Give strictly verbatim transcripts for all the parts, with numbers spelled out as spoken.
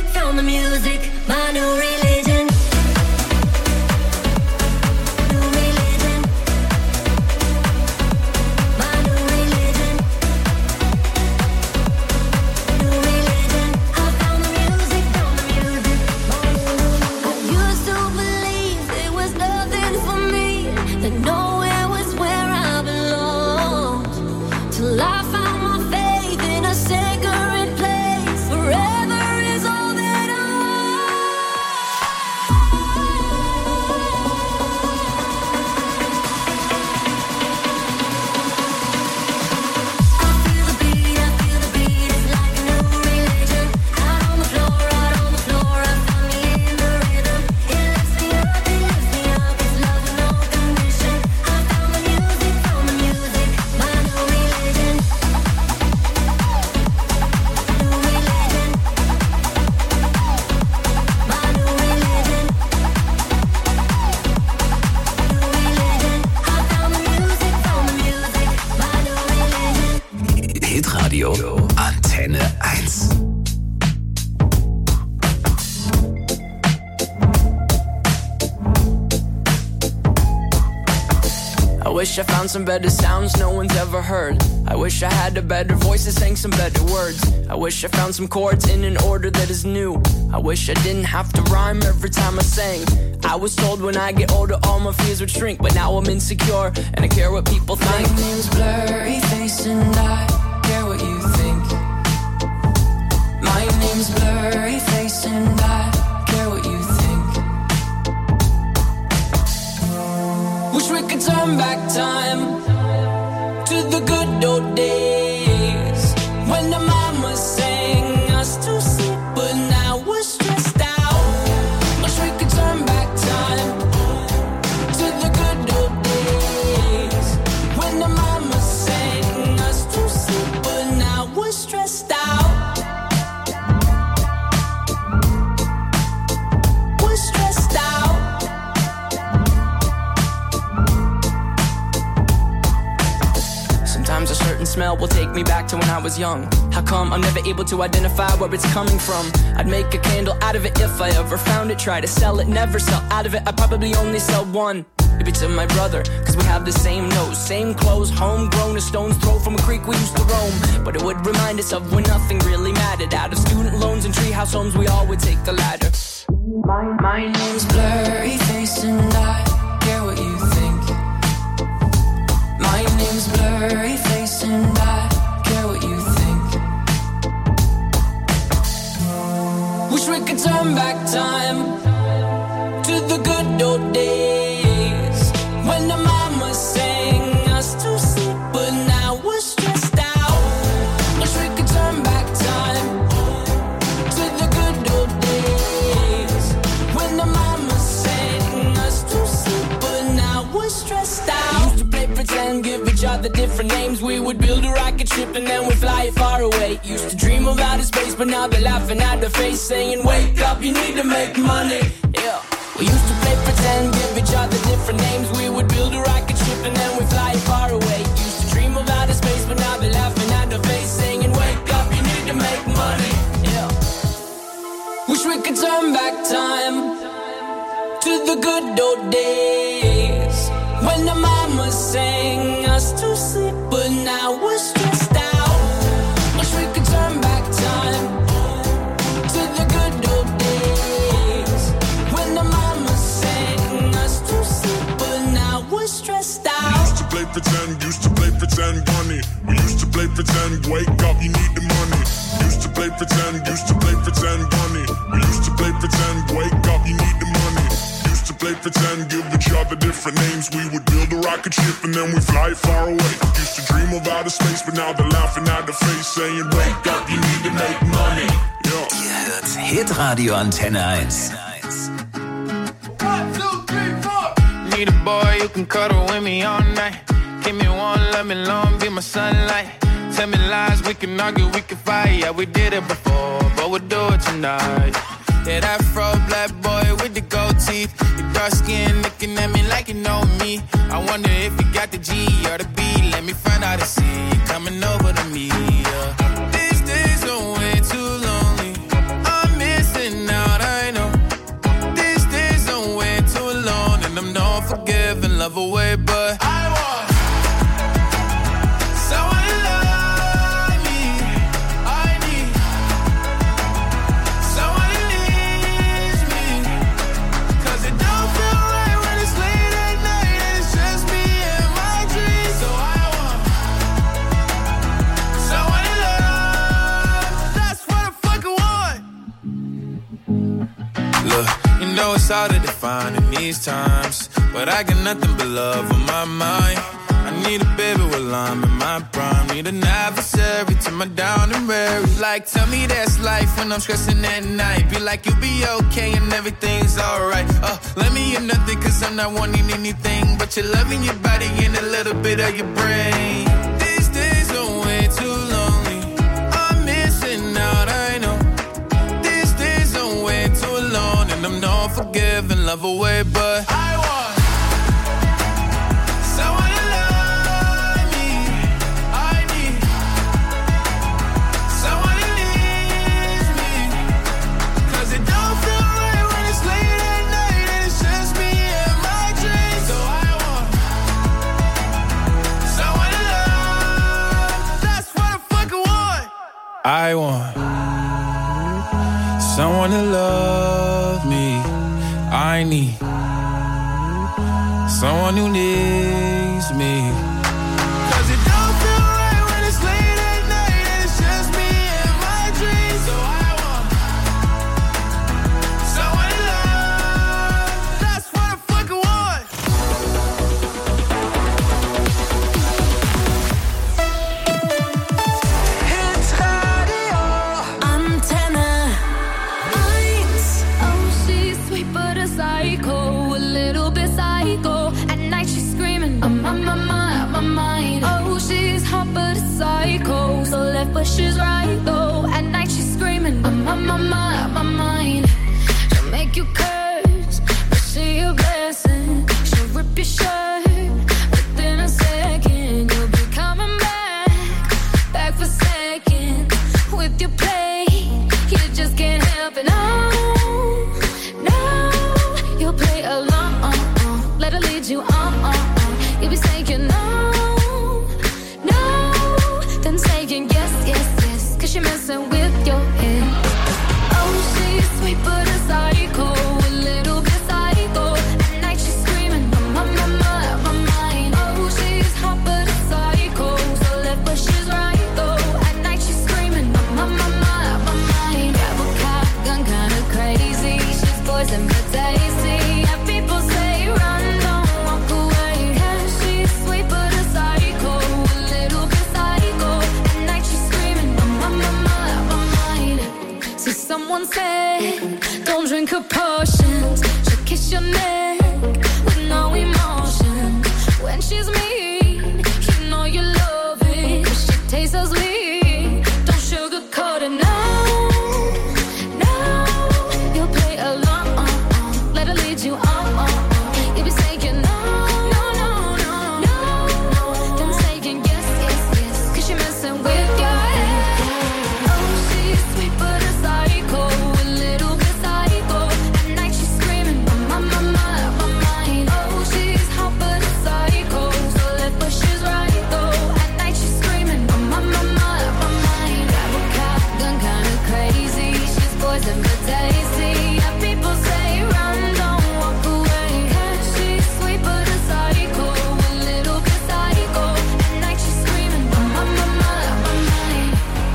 from the music, my new religion. New religion. My new religion. New religion. I found the music from the music. I used to believe there was nothing for me, that nowhere was where I belonged, till I found my faith in a sacred place. Forever is all that I I feel the beat, I feel the beat, it's like a new religion. Out on the floor, out on the floor, I found me in the rhythm. It lifts me up, it lifts me up, it's love with no condition. I found the music from the music, my new religion. New religion. My new religion. New religion. I found the music from the music, my new religion. Hitradio Antenne eins. I wish I found some better sounds no one's ever heard. I wish I had a better voice that sang some better words. I wish I found some chords in an order that is new. I wish I didn't have to rhyme every time I sang. I was told when I get older all my fears would shrink, but now I'm insecure and I care what people think. My name's Blurry Face and I care what you think. My name's Blurry Face and I care what you think. Wish we could turn back time to the good old days when the mama sang us to sleep, but now we're stressed out. Wish we could turn back time to the good old days when the mama sang us to sleep, but now we're stressed out. We're stressed out. Sometimes a certain smell will take me back to when I was young. How come I'm never able to identify where it's coming from? I'd make a candle out of it if I ever found it. Try to sell it, never sell out of it. I'd probably only sell one. Maybe to my brother, cause we have the same nose, same clothes, homegrown, a stone's throw from a creek we used to roam. But it would remind us of when nothing really mattered. Out of student loans and treehouse homes, we all would take the ladder. My, my name's Blurry Face and I care what you think. My name's Blurry Face and I care what you think. Wish we could turn back time to the good old days when the mama sang us to sleep, but now we're stressed out. Wish we could turn back time to the good old days when the mama sang us to sleep, but now we're stressed out. Used to play pretend, give each other different names. We would build a rocket ship and then we'd fly it far away. Used to dream of outer space, but now they're laughing at the face, saying, wake up, you need to make money. Yeah. We used to play pretend, give each other different names. We would build a rocket ship and then we'd fly it far away. Used to dream of outer space, but now they're laughing at the face, saying, wake up, you need to make money. Yeah. Wish we could turn back time to the good old days when the mama sang us to sleep, but now we're stressed out. Wish we could turn back time to the good old days when the mama sang us to sleep, but now we're stressed out. Used to play pretend, used to play pretend, bunny. We used to play pretend, wake up, you need the money. Used to play pretend, used to play pretend, bunny. We used to play pretend, wake up, you need the money. Used to play pretend, give each other different names. We would build a rocket ship and then we fly far away. Used to dream of outer space, but now they're laughing at the face, saying, wake up, you need to make money. Yeah. Ihr hört Hitradio Antenne eins. One, two, three, four. Need a boy who can cuddle with me all night. Give me one, let me long, be my sunlight. Tell me lies, we can argue, we can fight. Yeah, we did it before, but we'll do it tonight. Yeah, that fro black boy with the gold teeth. Your dark skin looking at me like you know me. I wonder if you got the G or the B. Let me find out and see you coming over to me. Yeah. These days are way too lonely. I'm missing know it's hard to define in these times, but I got nothing but love on my mind. I need a baby while I'm in my prime. Need an adversary to my down and weary. Like, tell me that's life when I'm stressing at night. Be like, you'll be okay and everything's alright. Uh, let me hear nothing cause I'm not wanting anything but your love in your body and a little bit of your brain. These days are way too lonely. I'm missing out, I know. These days are way too alone, and I'm not forgiving, love away, but I want someone to love me. I need someone who needs me. Cause it don't feel right when it's late at night and it's just me and my dreams. So I want someone to love. That's what I fucking want. I want someone to love me. I need someone who needs me. Cause it don't feel right when it's late at night and it's just me and my dreams. So I want someone to love. That's what I fucking want. Hits Radio. Antenne eins. Oh, she's sweet but a psycho, a little bit psycho. At night she's screaming, I'm on my mind, my mind. Oh, she's hot but a psycho, so left but she's right though. At night she's screaming, I'm on my mind, my mind. She'll make you curse, but she a blessing. She'll rip your shirt within a second. You'll be coming back, back for seconds with your play. You just can't help it. No, no, you'll play along. Let her lead you on. You'll be saying no, no, then saying yes, yes, yes. Cause you're messing with your head. Oh, she's sweet but a psycho, a little bit psycho. At night she's screaming, I'm on my mind, my mind. Oh, she's hot but a psycho, so left but she's right though. At night she's screaming, I'm on my mind, my mind. Grab a cop, gun kinda crazy. She's poison but tasty. And people say run, don't walk away. Yeah, she's sweet but a psycho, a little bit psycho. At night she's screaming, I'm on my mind, my mind. See, someone said, don't drink her potions. She'll kiss your neck with no emotion. When she's mean, you know you love it. 'Cause she tastes so sweet. Don't sugarcoat it, no, no. You'll play along. Let her lead you on. You'll be saying no, no, no, no, no, no. Then saying yes, yes, yes. 'Cause you're messing with your head. Oh, she's sweet but a psycho, a little bit psycho. At night she's screaming, I'm on my mind, my mind. Oh, she's hot but a psycho, so left but she's right though. At night she's screaming, I'm on my mind, my mind. Grab a cop, gun kinda crazy. She's poison but tasty. And people say run, don't walk away. Yeah, she's sweet but a psycho, a little bit psycho. At night she's screaming, I'm on my mind, my mind.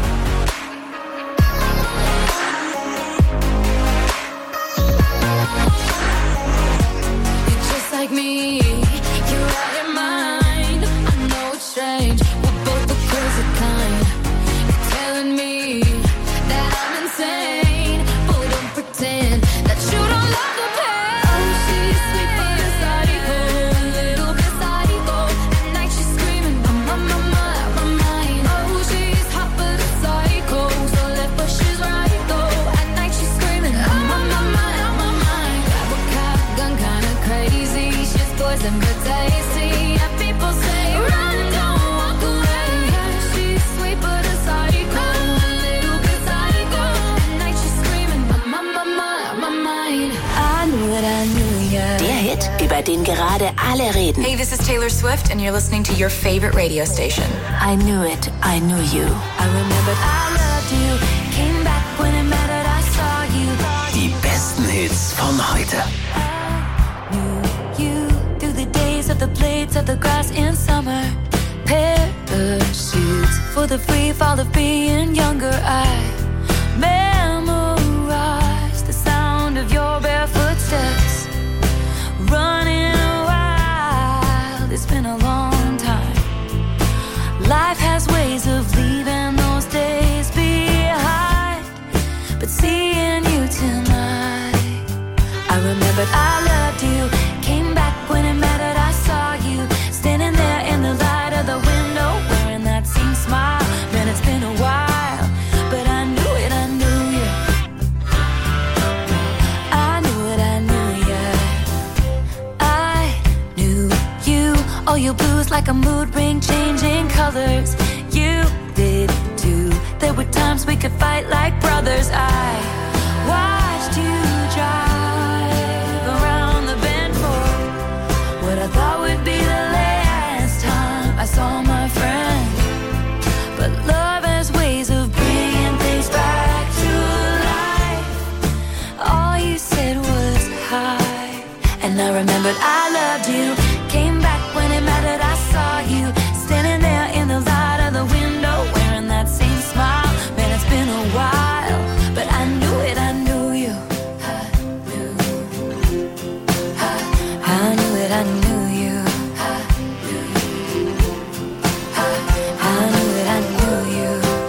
You're just like me, you're out your mind. I know it's strange, we're both the crazy kind. You're telling me that I'm insane, but don't pretend that you don't love the pain. Oh, she's sweet but a psycho, a little bit psycho. At night she's screaming, I'm on my mind, my mind. Oh, she's hot but a psycho, so left but she's right though. At night she's screaming, I'm on my mind, my mind. Grab a cop, gun kinda crazy. She's poison but tasty. And people say run, don't walk away. Yeah, she's sweet but a psycho, a little bit psycho. At night she's screaming, I'm on my mind, my mind. I knew it, I knew ya. Der Hit, über den gerade alle reden. Hey, this is Taylor Swift, and you're listening to your favorite radio station. I knew it, I knew you. I remembered I loved you. Came back when it mattered, I saw you. Die besten Hits von heute. Knew you through the days of the blades of the grass in summer. Parachutes for the free fall of being younger. I memorized the sound of your barefoot steps. seeing you tonight. I remembered I loved you. Came back when it mattered. I saw you standing there in the light of the window, wearing that same smile. Man, it's been a while, but I knew it. I knew you. I knew it. I knew you. I knew you. Oh, your blues like a mood ring, changing colors. You did too. There were times we could fight like brothers. I watched you drive around the bend for what I thought would be the last time I saw my friend. But love has ways of bringing things back to life. All you said was hi, and I remembered I loved you. Came back when it mattered. I saw you standing there in the light of the window, wearing that same smile. Man, it's been a while, but I knew it. I knew you. I knew. I, I knew it. I knew you. I knew. I, I knew it. I knew you.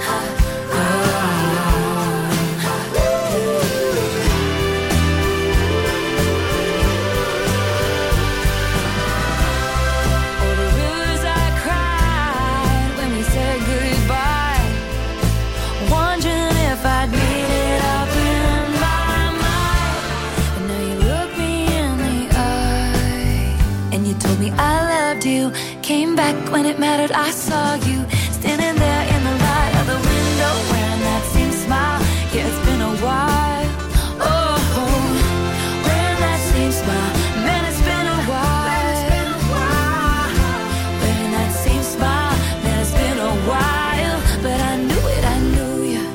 Oh, the rivers I cried when we said goodbye, wondering if I'd made it up in my mind. And now you look me in the eye, and you told me I loved you. Came back when it mattered. I saw you standing there in the light of the window, wearing that same smile. Yeah, it's been a while. Oh, wearing that same smile. Man, it's been a while. Wearing that same smile. Man, it's been a while, but I knew it. I knew you.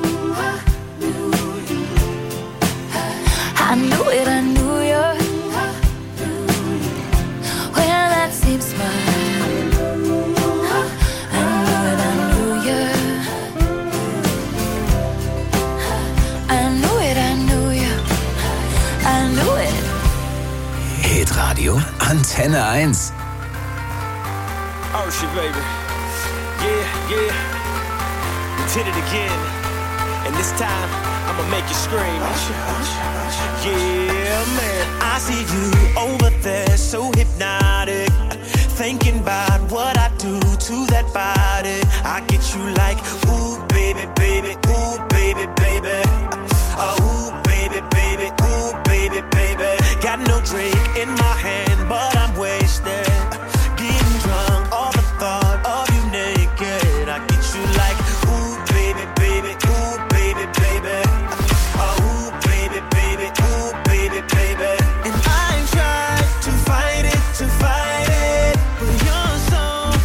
I knew it. I knew you. Wear that same smile. I knew it. I knew you. I knew it. I knew you. I knew it. Hitradio Antenne eins. Oh shit, baby. Yeah, yeah. We did it again. And this time, I'ma make you scream. Yeah, man. I see you over there, so hypnotic. Thinking about what I do to that body. I get you like, ooh, baby, baby, ooh, baby, baby. Oh, ooh, baby, baby, ooh, baby, baby. Got no drink in my hand, but I'm wasted. Getting drunk, all the thought of you naked. I get you like, ooh, baby, baby, ooh, baby, baby. Oh, ooh, baby, baby, ooh, baby, baby. And I tried to fight it, to fight it, but you're so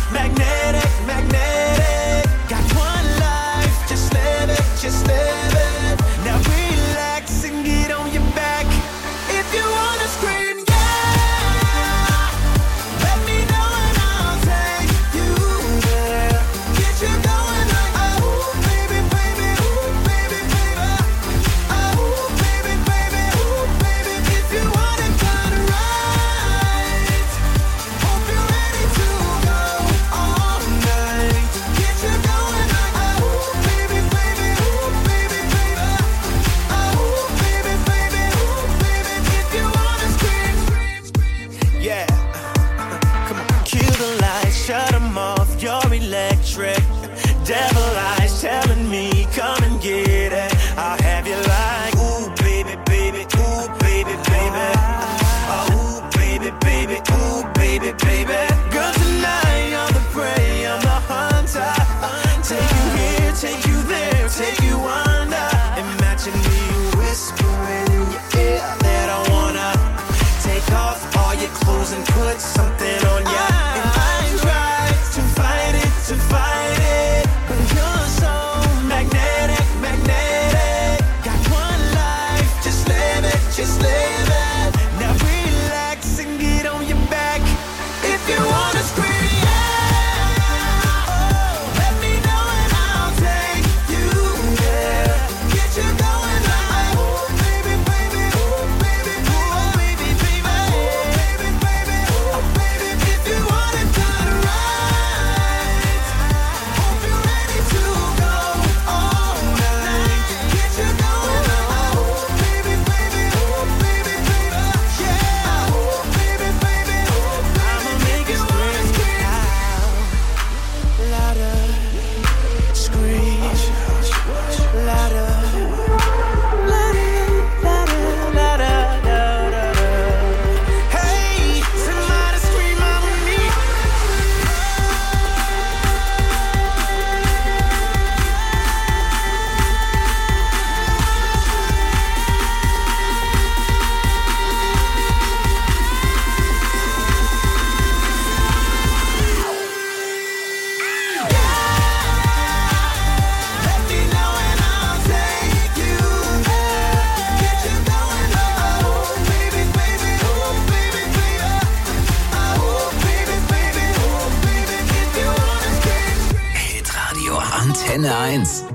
Antenne eins.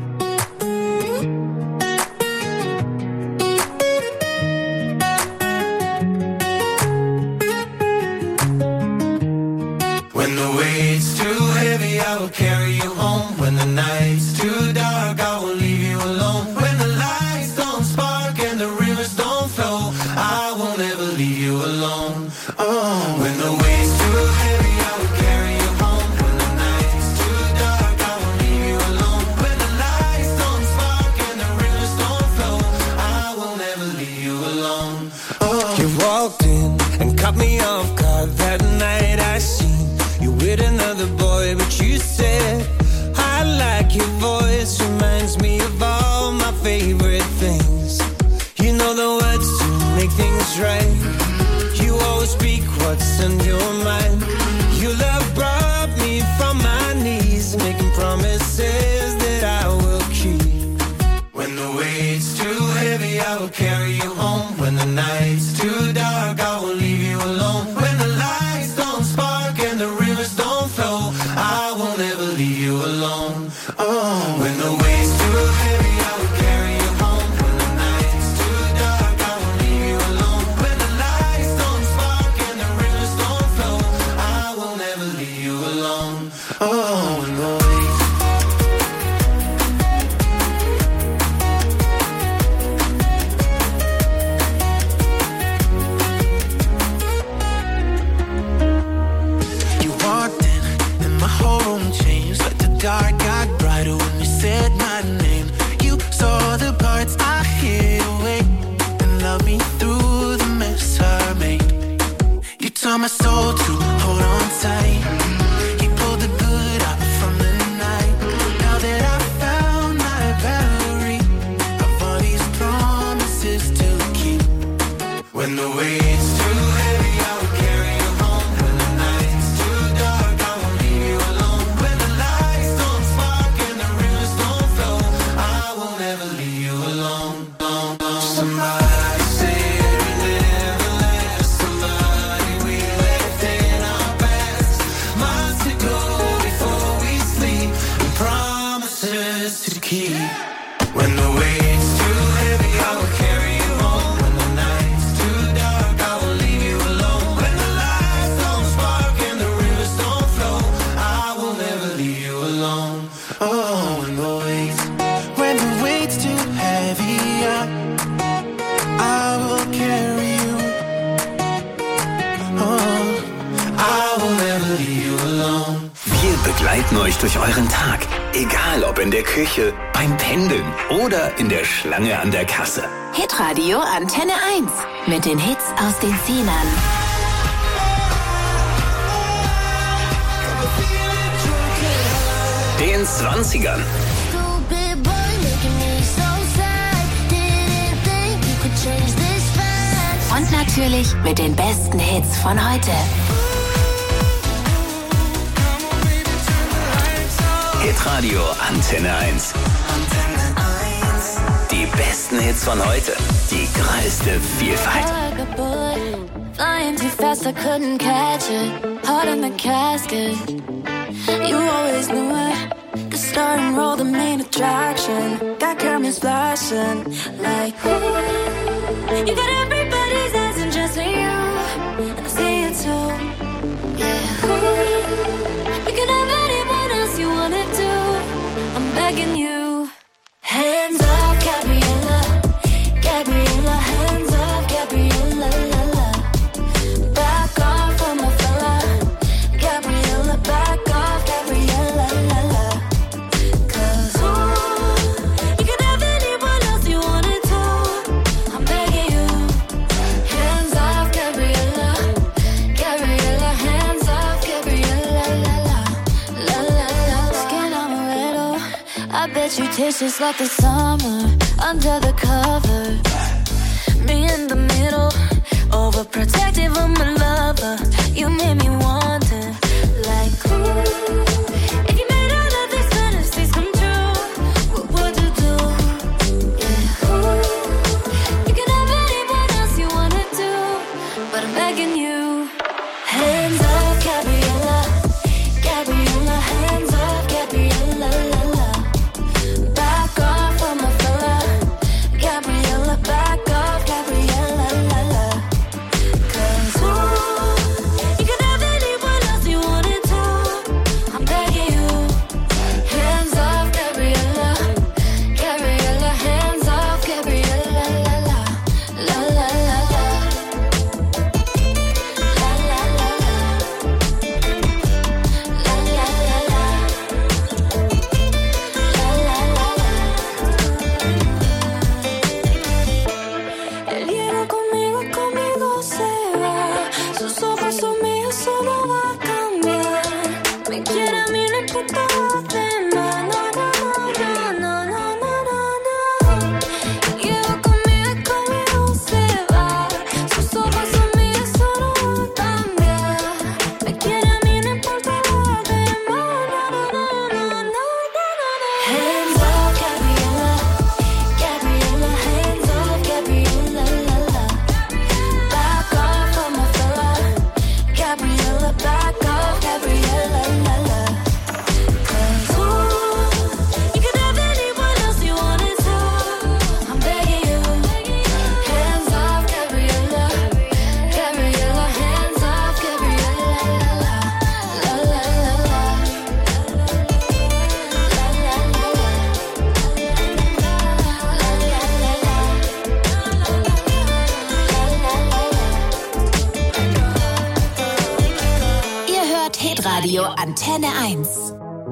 When the weight's too heavy, I will carry you home. When the night's too dark, I will leave you alone. When the lights don't spark and the rivers don't flow, I will never leave you alone. Oh, when the weight's too heavy, I will carry you home. When the night's too dark, I will leave you alone. When the lights don't spark and the rivers don't flow, I will never leave you alone. Oh. You walked in and cut me off guard that night. I seen you with another boy, but you said I like your voice, reminds me of all my favorite things. You know the words to make things right. You always speak what's on your mind. Your love brought me from my knees, making promises that I will keep. When the weight's too heavy, I will carry you home. When the night's too dark, I will leave you alone. When the lights don't spark and the rivers don't flow, I will never leave you alone. Oh, when the weight's too heavy, I will carry you home. When the night's too dark, I will leave you alone. When the lights don't spark and the rivers don't flow, I will never leave you alone. Oh, when the weight's dark got brighter when you said my name. You saw the parts I hid away and loved me through the mess I made. You taught my soul to hold on tight. You pulled the good out from the night. Now that I found my battery of all these promises to keep. When the weight's too heavy, I will carry you home. When the night's too dark, I will leave you alone. When the lights don't spark and the rivers don't flow, I will never leave you alone. alone, alone. Somebody said we never left. Somebody we left in our past. Months ago before we sleep, and promises to keep. When the weight's too heavy, I will carry you home. When the night's too dark, I will leave you alone. When the lights don't spark and the rivers don't flow, I will never leave you alone. Oh, when the weight's, when the weight's too heavy, I, I will carry you. Oh, I will never leave you alone. Wir begleiten euch durch euren Tag. Egal ob in der Küche, beim Pendeln oder in der Schlange an der Kasse. Hitradio Antenne eins. Mit den Hits aus den Zehnern. Den zwanzigern. Stupid boy making me so sad. Didn't think you could change this fast. Und natürlich mit den besten Hits von heute. Hitradio Antenne eins. Die besten Hits von heute. Die größte Vielfalt. Like a bullet, flying too fast, I couldn't catch it. Heart in the casket. You always knew it. The star and roll, the main attraction. Got cameras flashing like ooh. You got everybody's eyes and just me, you. And I see it too. Yeah. Ooh. You can have anyone else you wanna do. I'm begging you. Hands up, Gabriella. Gabriella, hands up, Gabriella, la la. Back off from my fella. Gabriella, back off, Gabriella, la la. Cause ooh, you can have anyone else you wanna do. I'm begging you. Hands off, Gabriella. Gabriella, hands off, Gabriella, la la. La la la. Skin on a little. I bet you taste just like the summer under the covers. Me in the middle, overprotective of my lover. You made me wonder, like, ooh, if you made all of these fantasies come true, what would you do? Yeah, ooh, you can have anyone else you wanna do, but I'm begging you. Hands up, Gabriella, Gabriella, hands up, Gabriella, la la. Hitradio Antenne eins.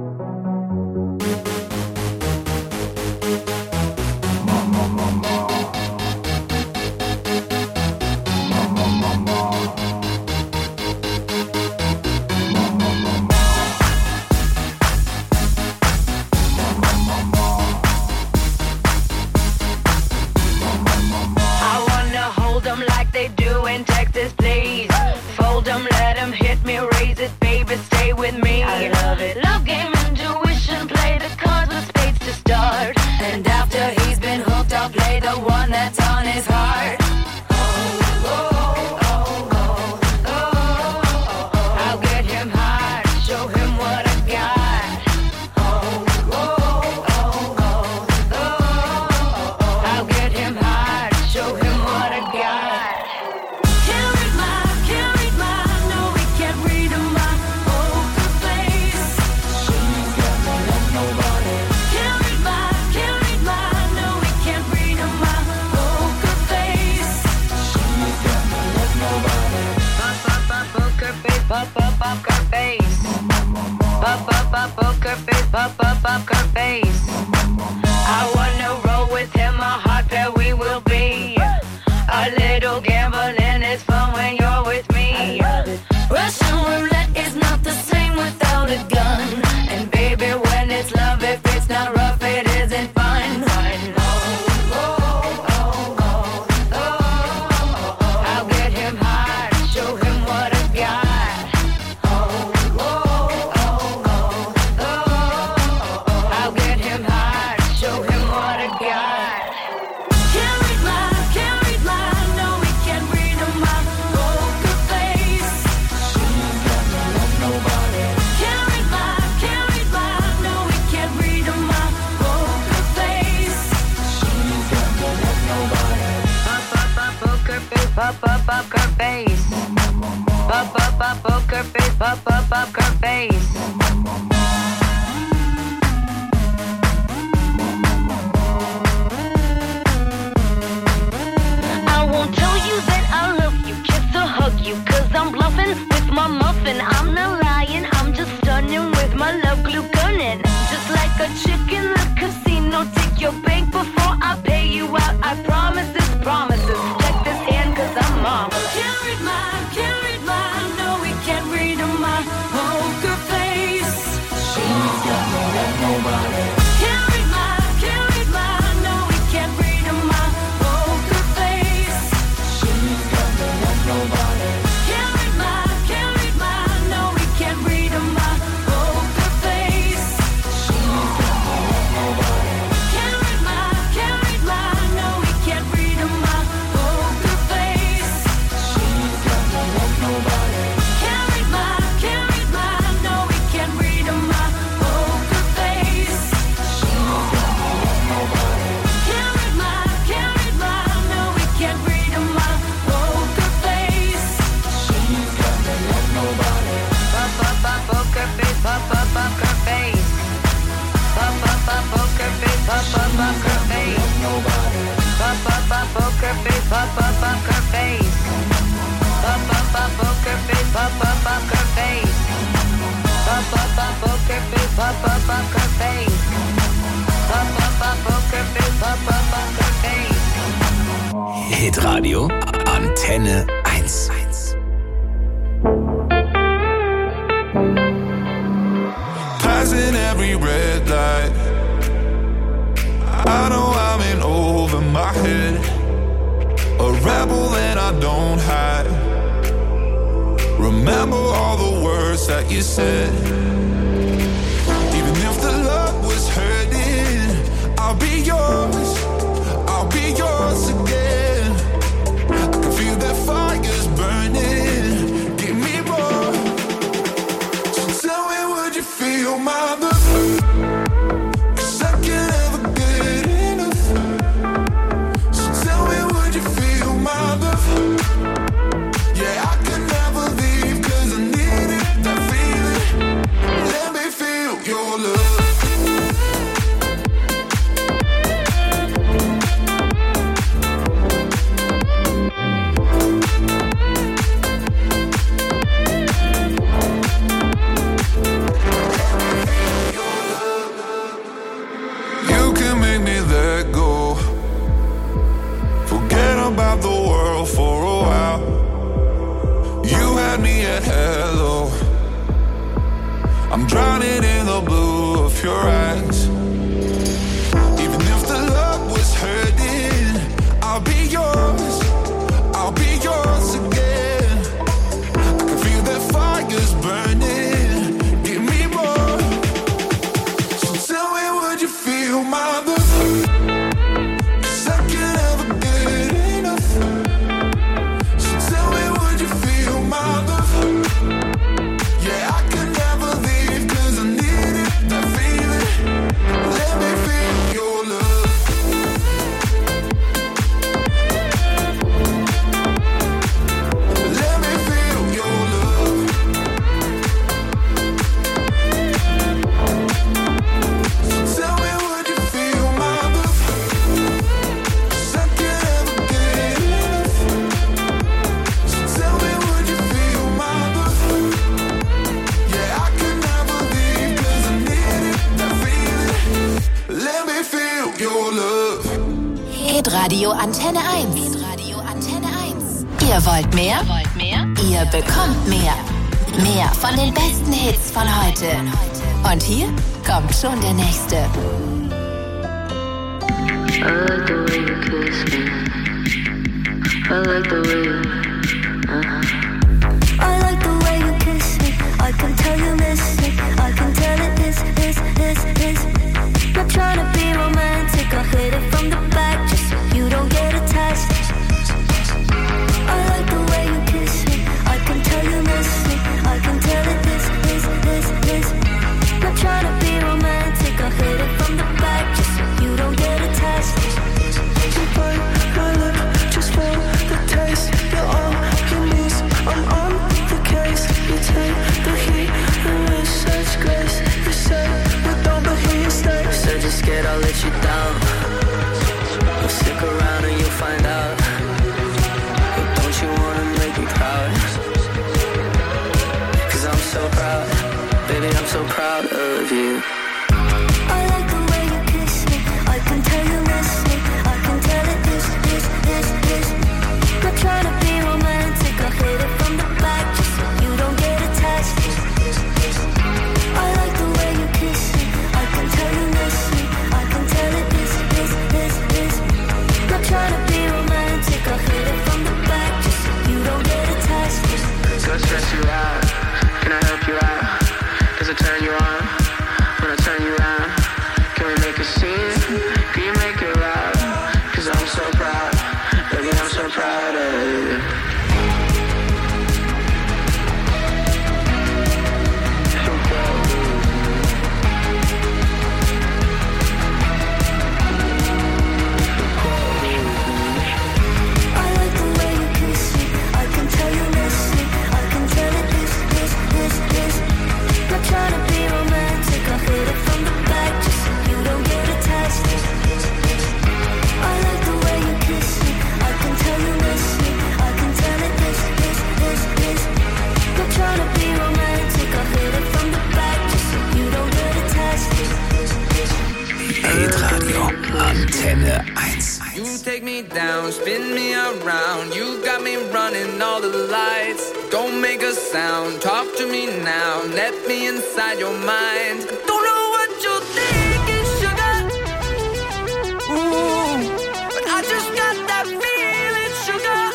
Hitradio Antenne eins. Passing every red light, I know I'm in over my head, a rebel that I don't hide. Remember all the words that you said. Even if the love was hurting, I'll be yours, I'll be yours again. I can feel that fire's burning, give me more. So tell me, would you feel my love? said hello. I'm drowning in the blue of your eyes. Even if the love was hurting, I'll be yours, I'll be yours again. I can feel that fire's burning, give me more. So tell me, would you feel my love? Cause I can never get enough. So tell me, would you feel my love? Yeah, I can never leave cause I need it, that feeling. Let me feel your love. Let me feel your love. So tell me, would you feel my love? Cause I can never get enough. So tell me, would you feel my love? Yeah, I can never leave cause I need it, that feeling. Let me feel your love. Hitradio Antenne eins. Hitradio Antenne eins. Ihr wollt mehr? Wollt mehr? Ihr bekommt mehr. Mehr von den besten Hits von heute. Und hier kommt schon der nächste. I like the way you kiss me. I like the way you, uh-huh. I like the way you kiss me. I can tell you miss it. I can tell it is, is, is, is. Not trying to be romantic. I'll hit it from the back just so you don't get attached. I like the way you kiss me. I can tell you miss it. I can tell it is, is, is, is. Not trying to be romantic. I'll hit it from the back just so you don't get attached. You bite my lip, just feel the taste. You're on your knees, I'm on the case. You take the heat and with such grace. You say we don't, but here you stay. Said you're scared I'll let you down. Well, stick around and you'll find out. But don't you wanna make me proud? Cause I'm so proud, baby, I'm so proud of you. I like the way you kiss me. I can tell you miss me. I can tell it is, is, is, is. Not trying to be romantic. I'll hit it from the back just so you don't get attached. I like the way you kiss me. I can tell you miss me. I can tell it is, is, is, is. Not trying to be romantic. I'll hit it from the back just so you don't get attached. Go stress you out, can I help you out? Does it turn you on when I turn you around? Can we make a scene? Can you make it loud? Cause I'm so proud, baby, I'm so proud of you. So proud of you. I like the way you kiss me. I can tell you miss me. I can tell it is, is, is, is. Not trying to be romantic. I'll hit it from the back just so you don't get attached. I like the way you kiss me. I can tell you miss me. I can tell it is, is, is, is. Not trying to be romantic. I'll hit it from the back just so you don't get attached. Hitradio Antenne eins. You take me down, spin me around. You got me running all the lights. Don't make a sound, talk to me now. Let me inside your mind. Don't know what you're thinking, sugar. Ooh, but I just got that feeling, sugar.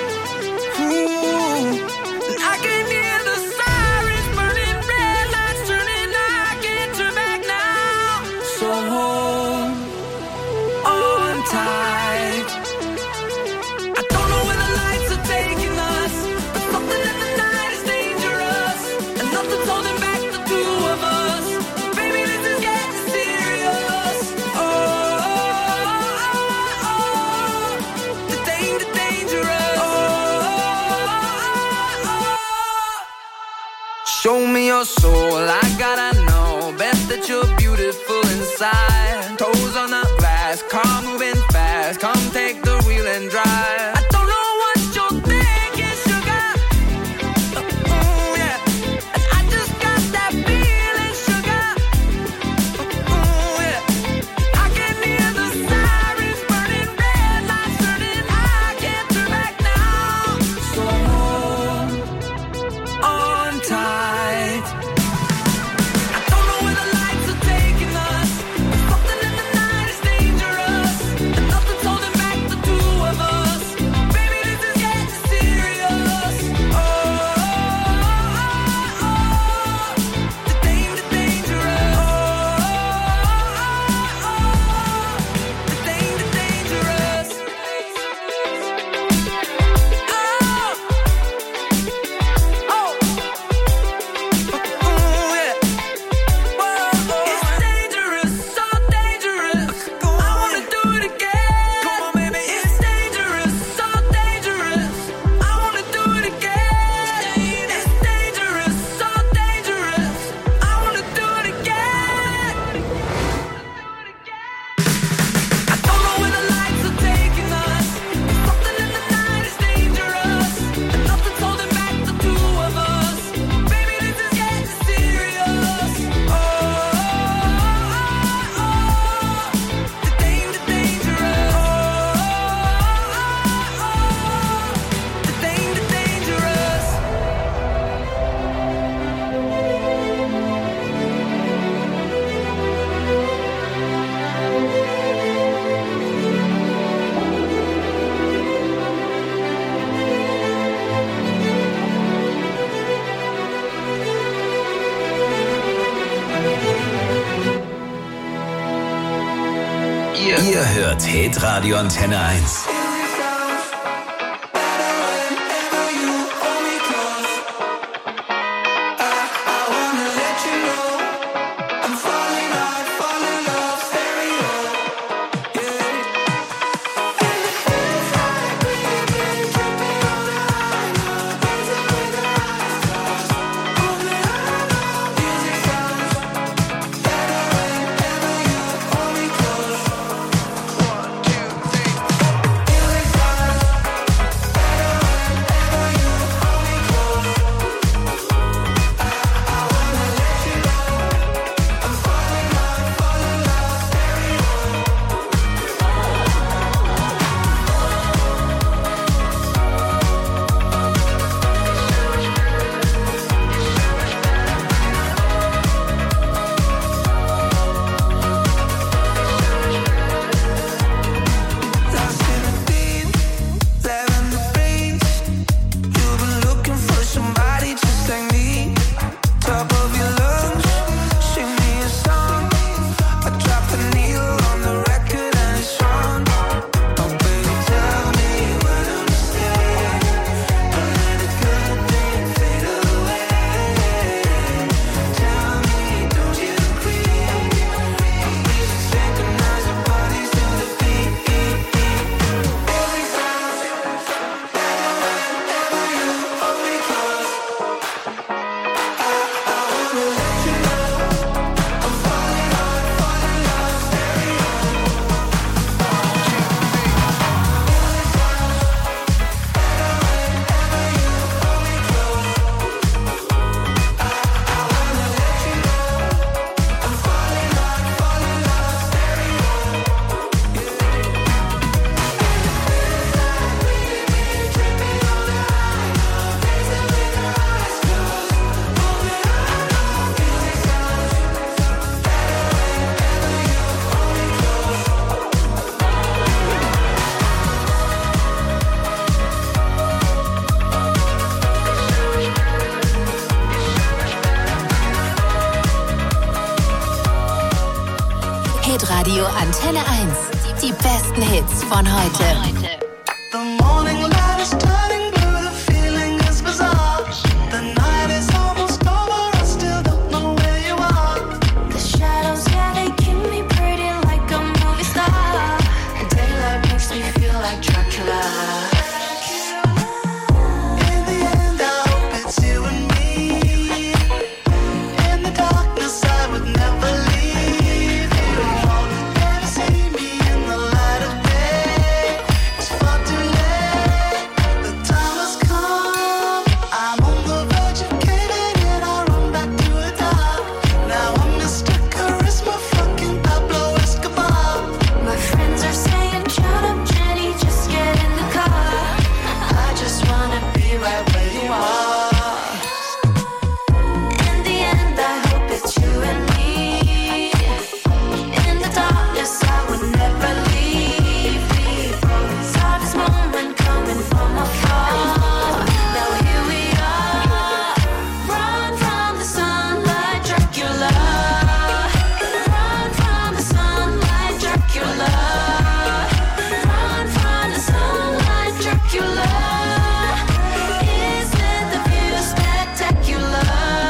Ooh, and I can hear the sirens burning, red lights turning. I can't turn back now. So hold on tight. I don't know where the lights are taking us, but something in the night is dangerous, and nothing's holding back the two of us. Baby, this is getting serious. Oh, oh, oh, oh. The danger, dangerous. Oh, oh, oh, oh. Show me your soul, I gotta know. Best that you're beautiful inside. Toes on the glass, car moving fast. Come take the wheel and drive. I don't know what you're thinking, sugar. Uh, ooh, yeah. And I just got that feeling, sugar. Uh, ooh, yeah. I can hear the sirens burning, red lights turning. I can't turn back now. So hold on Ihr hört Hitradio Antenne eins. Hitradio Antenne eins. Die besten Hits von heute. The morning light is turning blue, the feeling is bizarre. The night is almost over, I still don't know where you are. The shadows, yeah, they keep me pretty like a movie star. And daylight makes me feel like Dracula. In the end, I hope it's you and me. In the darkness, I would never leave you. Never see me in the light of day. It's far too late. The time has come. I'm on the verge of caving in. I run back to the top. Now I'm Mister Charisma, fucking Pablo Escobar. My friends are saying, shut up, Jenny, just get in the car. I just wanna be right where you are. In the end, I hope it's you and me. In the darkness, I would never leave people. Saw this moment coming from afar. Now here we are. Run from the sunlight, Dracula. Run from the sunlight, Dracula. Run from the sunlight, Dracula. Isn't the view spectacular?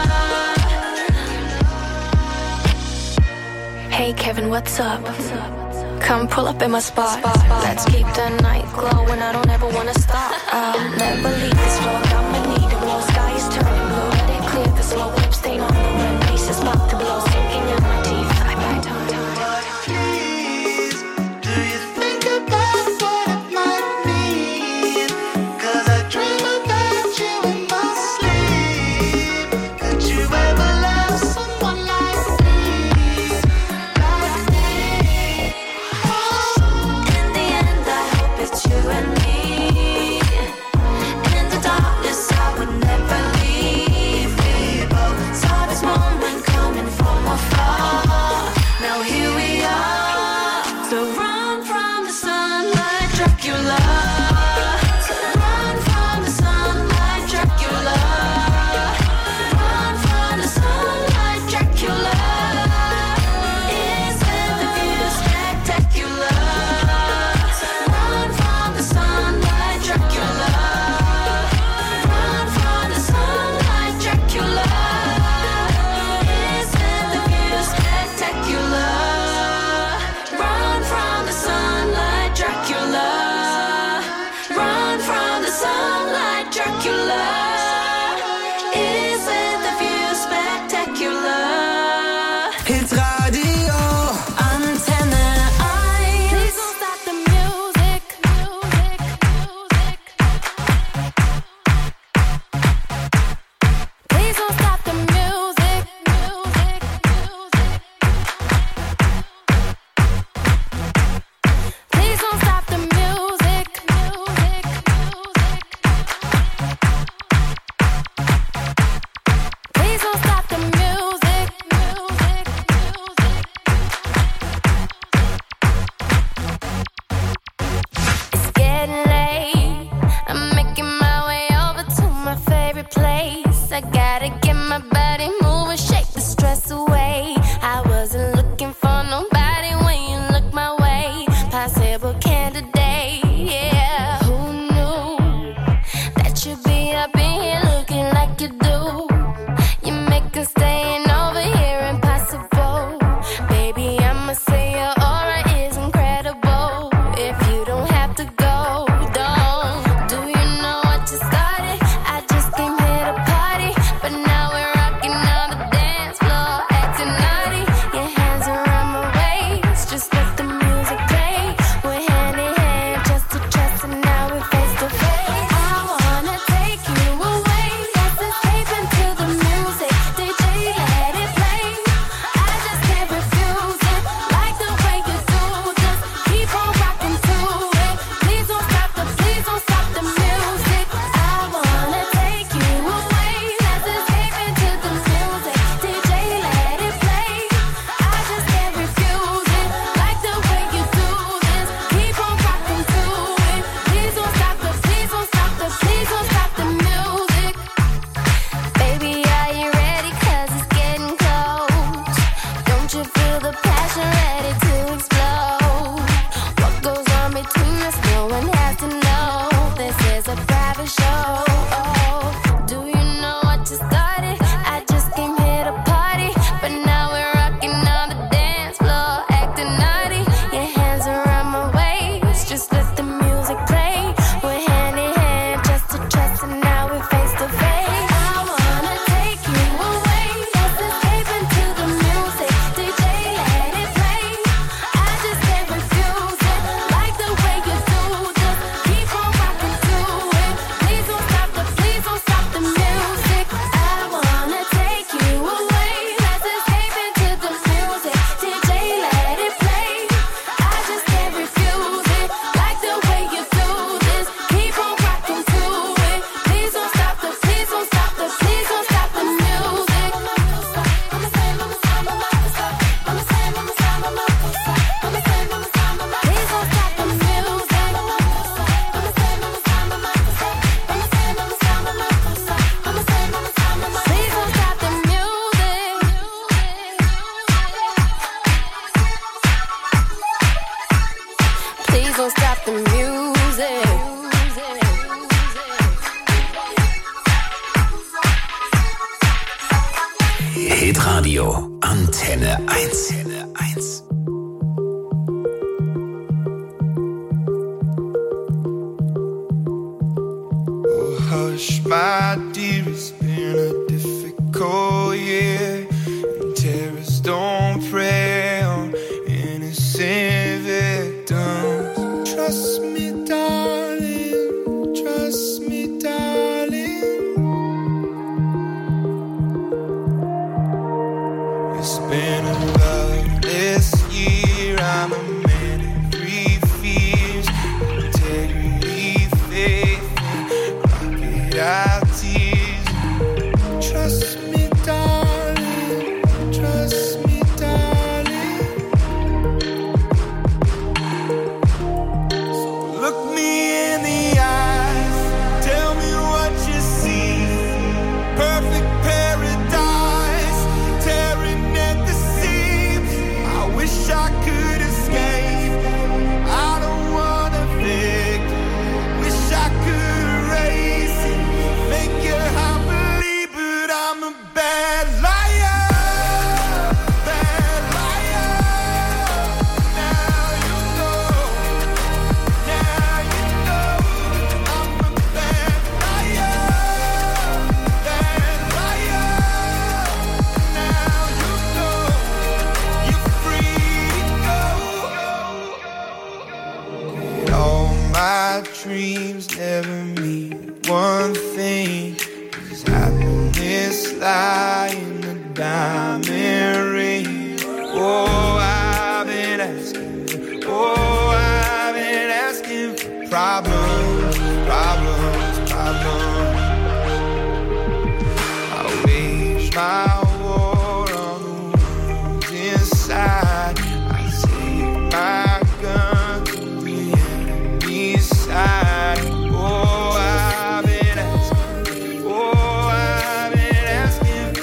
Hey Kevin, what's up? Come pull up in my spot. Let's keep the night glowing. I don't ever wanna stop. I'll never leave this road. I'ma need the wall. Sky is turning blue. Let it clear the slow lip stain on the rim. Pace is about to blow. Sinking in my teeth. I bite on Please, do you think about what it might mean? 'Cause I dream about you in my sleep. Could you ever love someone like me? Like me? In the end, I hope it's you and me. a private show. Do you know what just started? I just came here to party, but now we're rocking on the dance floor, acting naughty. Your hands around my waist, just let the music play. We're hand in hand, just to trust, and now we're face to face. I wanna take you away, let's escape into the music. D J, let it play. I just can't refuse it, like the way you do this. Keep on rocking to it. Please don't stop the, please don't stop the music. I wanna take you away, let's escape into the music. D J, let it play. I just can't refuse it, like the way you do this. Keep on rocking to it. Please don't stop the, please don't stop the, please don't stop the music. I'ma say, I'ma say, I'ma stop. I'ma say, I'ma say, I'ma stop. I'ma say, I'ma say, I'ma please don't stop the music. I'ma say, I'ma say, I'ma stop. I'ma say, I'ma say, I'ma stop. I'ma say, I'ma say, I'ma please don't stop the music. Please don't stop the music. Hitradio Antenne eins. eins. Oh, hush, my dear, it's been a difficult year. And terrorists don't prey on innocent victims. Trust me, darling, trust me, darling. It's been a loveless year. I'm a man of three fears: integrity, faith, and crocodile tears. Trust me, darling, trust me, darling. So look me in the eyes, tell me what you see. Perfect paradise, tearing at the seams. I wish I could escape. I don't wanna think. Wish I could erase it, make your heart believe, but I'm a bad liar, bad liar. Now you know, now you know, I'm a bad liar, bad liar. Now you know, you're free to go. All my dreams never mean one thing. Is happiness lie in the diamond ring? Oh, I've been asking, oh, I've been asking for problems, problems, problems. I wage my war on the ones inside. I take my gun to the enemy's side. Oh, I've been asking, oh, I've been asking for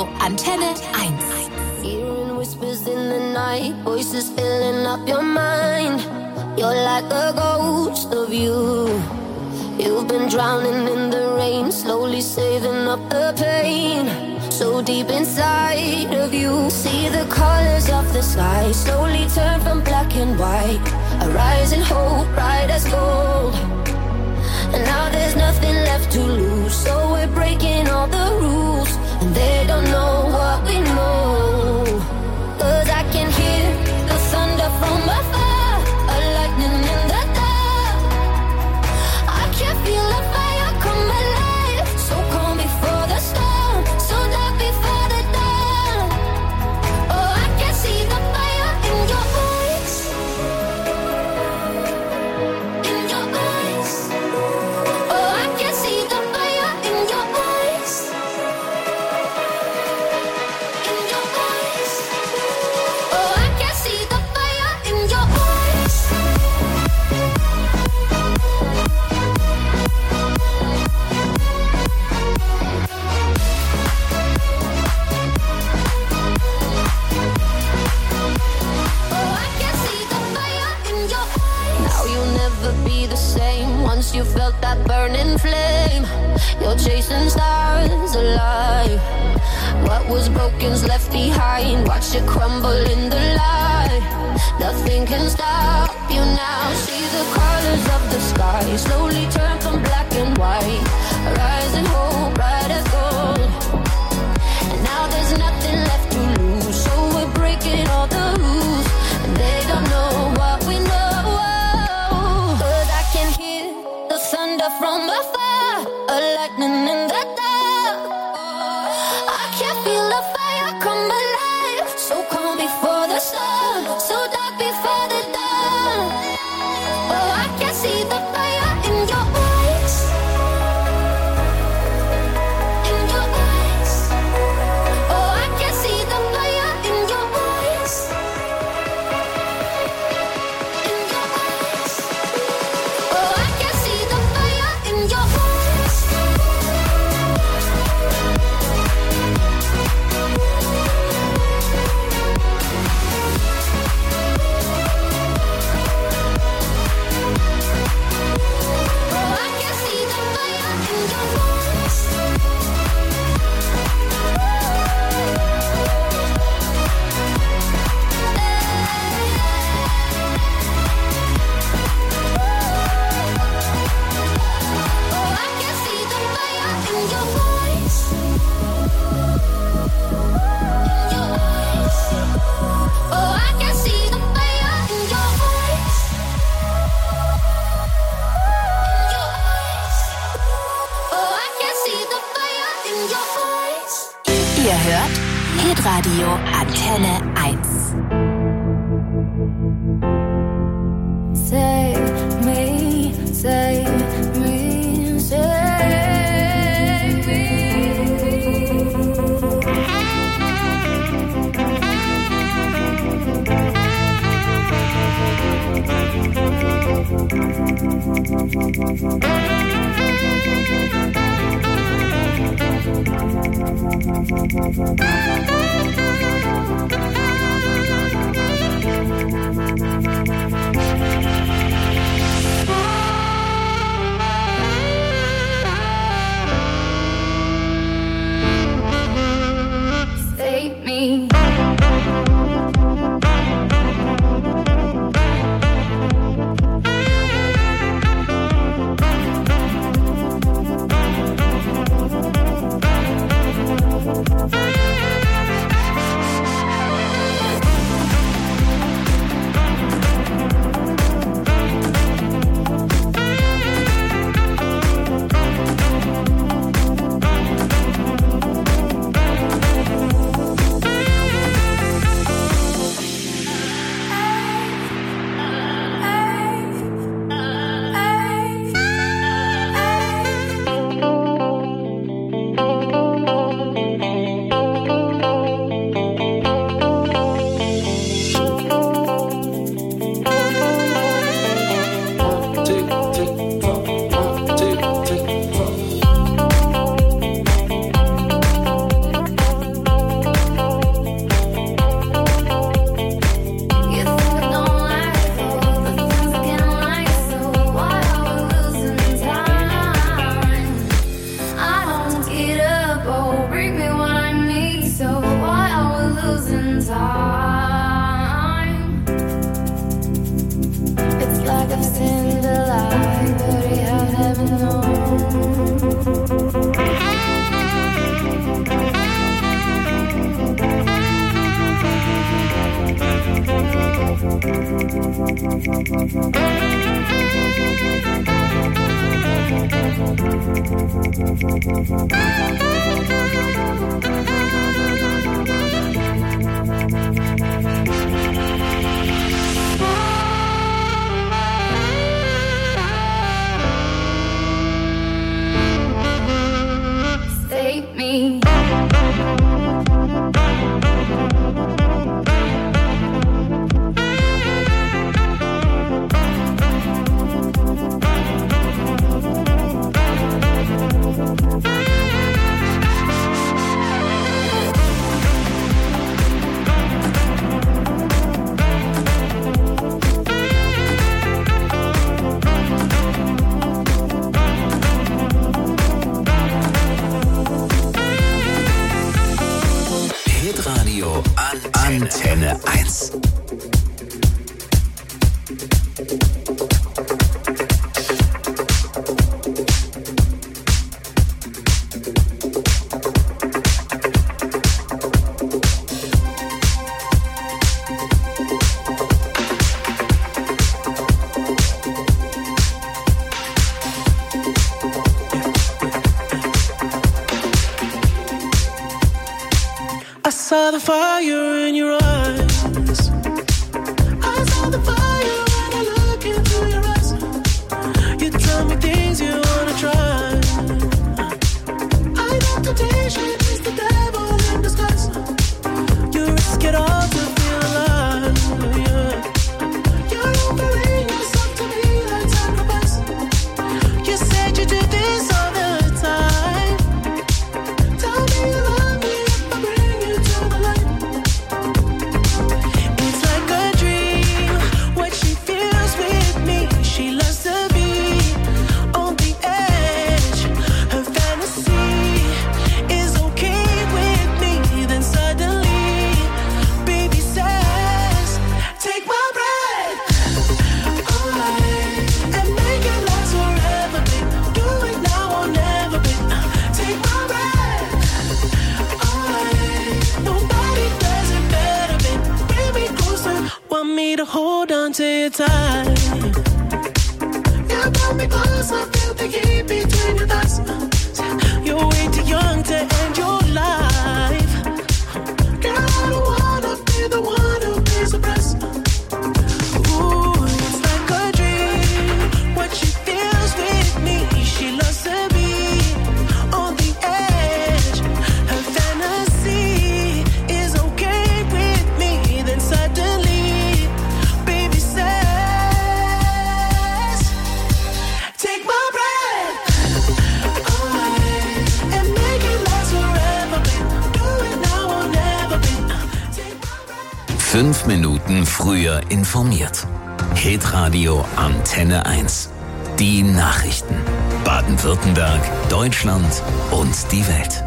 Radio Antenne eins. Hearing whispers in the night, voices filling up your mind. You're like a ghost of you. You've been drowning in the rain, slowly saving up the pain. So deep inside of you, see the colors of the sky slowly turn from black and white. A rising hope, bright as gold. And now there's nothing left to lose, so we're breaking all the rules. And they don't know what we know. Cause I can hear the thunder from afar, a lightning in the dark. I can feel the fire come alive, so calm before the storm, so dark before the dawn. Oh, I can see the fire in your eyes, in your eyes. Oh, I can see the fire in your eyes, in your eyes. Oh, I can see the fire in your eyes. Oh, I can see the fire in your eyes. Now you'll never be the same. Once you felt that burning flame, you're chasing stars alive. What was broken's left behind. Watch it crumble in the light. Nothing can stop you now. See the colors of the sky slowly turn from black and white. A rising hope, bright as gold. And now there's nothing left to lose, so we're breaking all the rules. And they don't know what we know. Cause I can hear the thunder from afar, a lightning in the dark. I can feel the fire come alive, so calm before the sun, so dark before the dawn. Oh, I can see the fire in your eyes, in your eyes. Oh, I can see the fire in your eyes, in your eyes. Oh, I can see the fire in your eyes. Oh, I can see the fire in your eyes. Oh, I can see the fire in your eyes. In your eyes. Oh, I can see the fire in your eyes. In your eyes. Oh, I can see the fire in your eyes. Ihr hört Hitradio Antenne eins. Save me, save me, save me. Save me. Save me. Hitradio Antenne eins. I saw the fire in your eyes. I saw the fire when I look into your eyes. You tell me things you wanna try. I know temptation is the devil in disguise. You risk it all to feel alive. Yeah. You're offering yourself to me like sacrifice. You said you do this all the time. Tell me you love me if I bring you to the light. It's like a dream, what she feels with me. She loves to be on the edge. Her fantasy is okay with me. Then suddenly, baby says, take my breath away and make it last forever, babe. Do it now or never, babe. Take my breath away. Nobody does it better, babe. Bring me closer. Want me to hold on to you tight. You brought me closer, feel the heat between your thighs. You're way too young to end your life. Girl, I don't wanna be the one who pays the price. Ooh, it's like a dream, what she feels with me. She loves to be on the edge. Her fantasy is okay with me. Then suddenly, baby says, take my breath away and make it last forever, babe. Do it now or never, babe. Take my breath. Fünf Minuten früher informiert. Hitradio Antenne eins. Die Nachrichten. Baden-Württemberg, Deutschland und die Welt.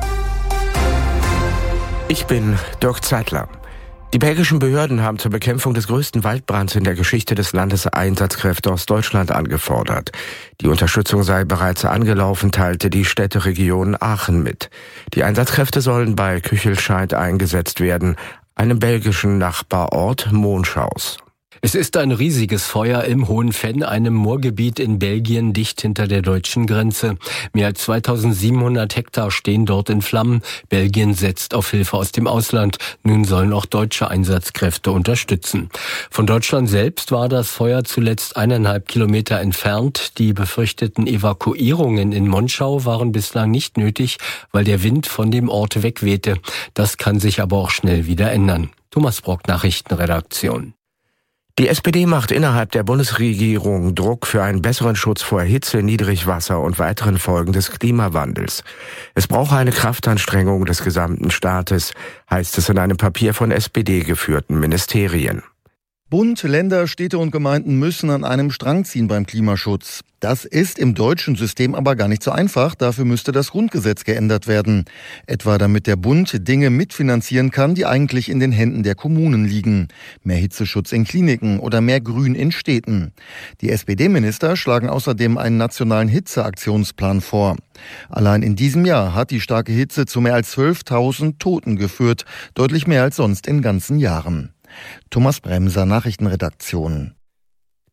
Ich bin Dirk Zeitler. Die belgischen Behörden haben zur Bekämpfung des größten Waldbrands in der Geschichte des Landes Einsatzkräfte aus Deutschland angefordert. Die Unterstützung sei bereits angelaufen, teilte die Städteregion Aachen mit. Die Einsatzkräfte sollen bei Küchelscheid eingesetzt werden, einem belgischen Nachbarort Monschaus. Es ist ein riesiges Feuer im Hohenfenn, einem Moorgebiet in Belgien, dicht hinter der deutschen Grenze. Mehr als zweitausendsiebenhundert Hektar stehen dort in Flammen. Belgien setzt auf Hilfe aus dem Ausland. Nun sollen auch deutsche Einsatzkräfte unterstützen. Von Deutschland selbst war das Feuer zuletzt eineinhalb Kilometer entfernt. Die befürchteten Evakuierungen in Monschau waren bislang nicht nötig, weil der Wind von dem Ort wegwehte. Das kann sich aber auch schnell wieder ändern. Thomas Brock, Nachrichtenredaktion. Die S P D macht innerhalb der Bundesregierung Druck für einen besseren Schutz vor Hitze, Niedrigwasser und weiteren Folgen des Klimawandels. Es brauche eine Kraftanstrengung des gesamten Staates, heißt es in einem Papier von S P D-geführten Ministerien. Bund, Länder, Städte und Gemeinden müssen an einem Strang ziehen beim Klimaschutz. Das ist im deutschen System aber gar nicht so einfach. Dafür müsste das Grundgesetz geändert werden. Etwa damit der Bund Dinge mitfinanzieren kann, die eigentlich in den Händen der Kommunen liegen. Mehr Hitzeschutz in Kliniken oder mehr Grün in Städten. Die S P D-Minister schlagen außerdem einen nationalen Hitzeaktionsplan vor. Allein in diesem Jahr hat die starke Hitze zu mehr als zwölftausend Toten geführt. Deutlich mehr als sonst in ganzen Jahren. Thomas Bremser, Nachrichtenredaktion.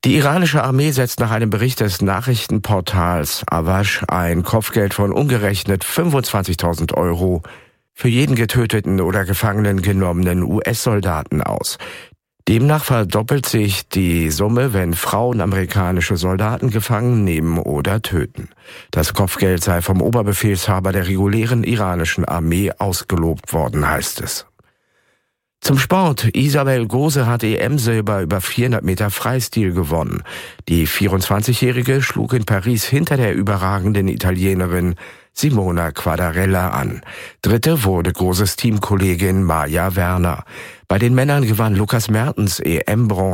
Die iranische Armee setzt nach einem Bericht des Nachrichtenportals Awash ein Kopfgeld von umgerechnet fünfundzwanzigtausend Euro für jeden getöteten oder gefangen genommenen U S-Soldaten aus. Demnach verdoppelt sich die Summe, wenn Frauen amerikanische Soldaten gefangen nehmen oder töten. Das Kopfgeld sei vom Oberbefehlshaber der regulären iranischen Armee ausgelobt worden, heißt es. Zum Sport. Isabel Gose hat E M-Silber über vierhundert Meter Freistil gewonnen. Die vierundzwanzigjährige schlug in Paris hinter der überragenden Italienerin Simona Quadarella an. Dritte wurde Goses Teamkollegin Maja Werner. Bei den Männern gewann Lukas Mertens E M-Bronze